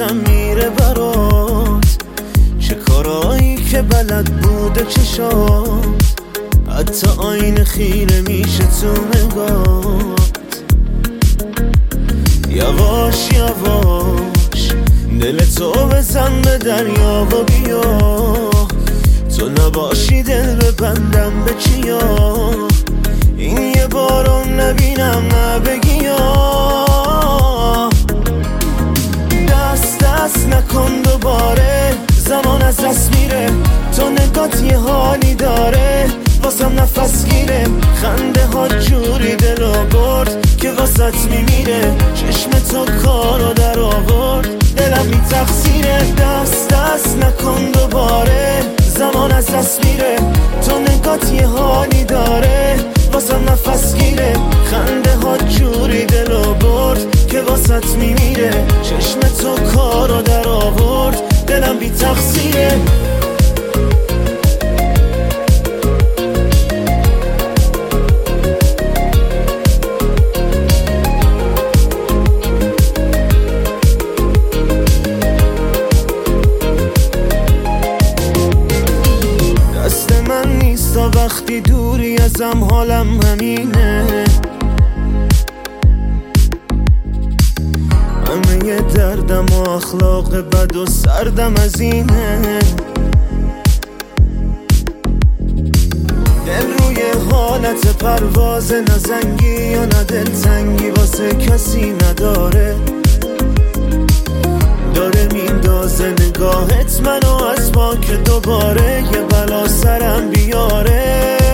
یادم میره برات، چه کارایی که بلد بوده چشات، حتی آینه خیره میشه تو نگات. یواش یواش دل تو بزن به دریا و بیا، تو نباشی دل ببندم به چیا، این یه بارو نبینم نه بگیا. دست نکن دوباره، زمان از دست میره، تو نگات یه حالی داره واسم نفس گیره، خنده ها جوری دلو برد که واسط میمیره، چشم تو کارو در آورد دلم بی تقصیره. دست نکن دوباره، زمان از دست میره، تو نگات یه حالی داره واسم نفس گیره، خنده ها جوری دلو برد که واسط میمیره، چشم تو کارو در آورد دلم بی تقصیره. وقتی دوری ازم حالم همینه، همه دردم و اخلاق بد و سردم از اینه، دل روی حالت پرواز نزنگی یا نه دلتنگی واسه کسی نداره، داره میندازه نگاهت منو از ما که دوباره یه بلا سرم بیاره.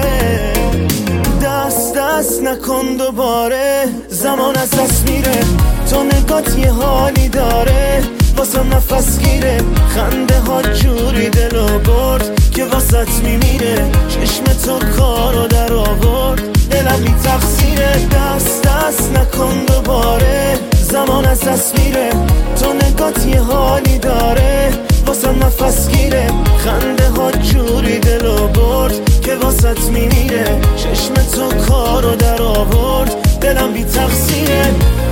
دست نکن دوباره، زمان از دست میره، تو نگات یه حالی داره واسم نفس گیره، خنده ها جوری دلو برد که واسط میمیره، چشم تو کارو در آورد دلم بی تقصیره. دست نکن دوباره، زمان از دست میره، تو نگات یه حالی داره واسم نفس گیره، خنده ها جوری دلو برد که واسط میمیره، چشم تو کارو در آورد دلم بی تقصیره.